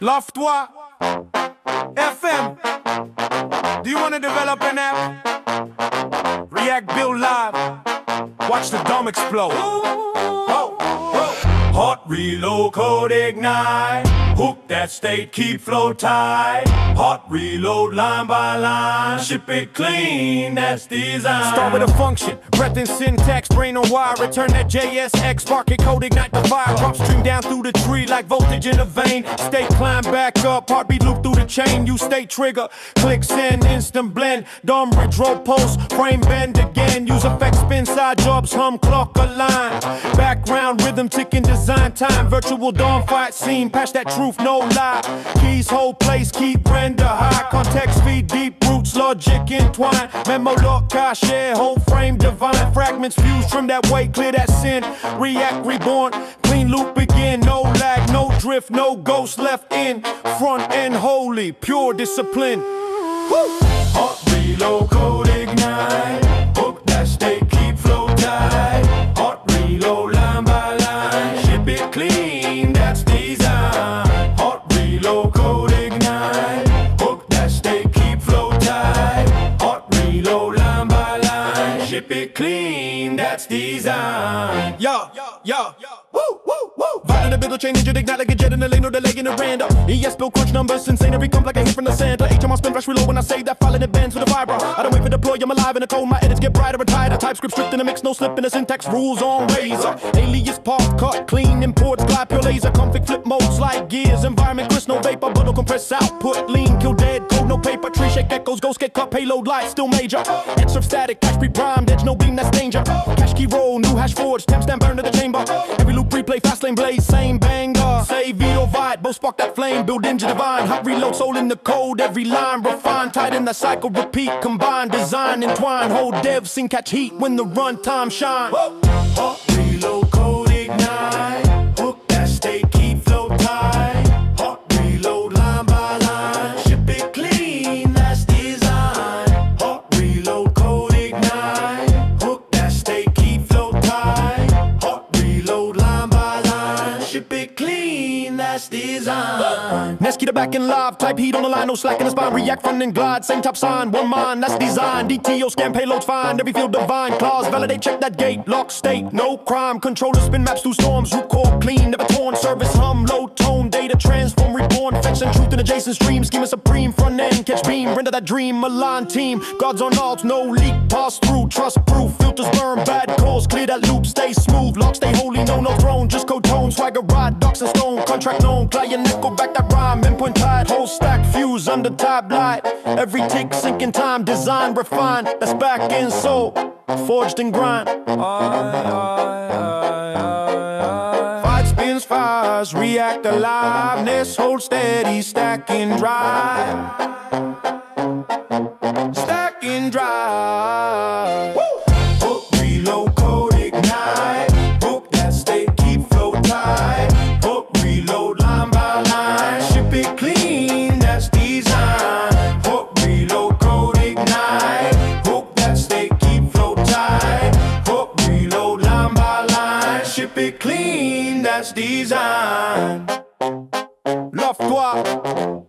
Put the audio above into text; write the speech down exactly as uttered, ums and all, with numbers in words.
Love-toi, F M. Do you want to develop an app? React, build live. Watch the dome explode. Whoa, whoa. Hot reload, code ignite. Hook that state, keep flow tight. Hot reload, line by line. Ship it clean, that's design. Start with a function, breadth and syntax, brain on wire. Return that J S X, spark it, code, ignite the fire. Drop stream down through the tree like voltage in a vein. State climb back up, heartbeat loop through the chain. Use state trigger, click send, instant blend. Dumb bridge, roll post, frame bend again. Use effects, spin side jobs, hum, clock, align. Background, rhythm, ticking, design time. Virtual dawn fight scene, patch that truth, no lie. Keys, whole place, keep render high. Context, feed deep roots, logic entwine. Memo, lock, cache, whole frame, divine. Fragments fused, trim that weight, clear that sin. React, reborn, clean loop again. No lag, no drift, no ghost left in. Front end holy, pure discipline. Woo! Hot reload, code ignite. Hook that state, keep flow tight. Hot reload, line by line. Ship it clean, that's design. Hot reload, code ignite. Hook that state, keep flow tight. Hot reload, line by line. Ship it clean, that's design. Yo, yo, yo. Woo, woo, woo. Violent ability, chain engine, ignite like a jet in the lane, no delay in the random. E S build crunch numbers, insane, every come like a hit from the center. H M I spin, rush reload when I say that file in advance with a vibra. I don't wait for deploy, I'm alive in the cold, my edits get brighter and tighter. TypeScript strict in the mix, no slip in the syntax, rules on razor. Alias path cut, clean imports, glide pure laser. Config flip mode, slide gears, environment grist, no vapor, but no compress output. Lean, kill dead, code, no paper. Tree shake echoes, ghost get cut, payload light, still major. Extra static, cache pre-primed, edge, no beam, that's danger. Cache key roll, new hash forge, timestamp burn to the chamber. Every loop replay, fast lane blaze, same banger. Save Vito Vibe, both spark that flame, build engine divine. Hot reload, soul in the code, every line refined. Tight in the cycle, repeat, combine, design, entwine. Hold dev, scene, catch heat when the runtime shine. Hot reload, code ignite. Hook that state, keep flow tight. Hot reload, line by line. Ship it clean, that's design. Hot reload, code ignite. Hook that state, keep flow tight. Hot reload, line by line. Ship it clean, that's design. Nesky the back and live, type heat on the line, no slack in the spine. React front and glide, same top sign, one mind, that's design. D T O scan payloads find, every field divine. Clause validate, check that gate, lock state, no crime. Controller spin maps through storms, root core clean, never torn. Service hum, low tone, data transform, reborn. Fetch and truth in adjacent stream, schema supreme. Front end, catch beam, render that dream. Align team, gods on alt, no leak, pass through. Trust proof, filters burn, bad calls, clear that loop, stay smooth. Lock, stay holy, no, no throne, just code tone. Swagger ride, docs and stone, contract known. Client echo back that rhyme, endpoint tied. Whole stack fuse under tab light. Every tick sinking time, design refined. That's back in soul, forged and grind. Fight spins fires, react aliveness. Hold steady, stacking drive. Stacking drive. Hook, reload, code, ignite. Hook that state, keep flow tight. Hook, reload, line by line. Ship it clean, that's design. Hook, reload, code, ignite. Hook that state, keep flow tight. Hook, reload, line by line. Ship it clean, that's design. Love-toi.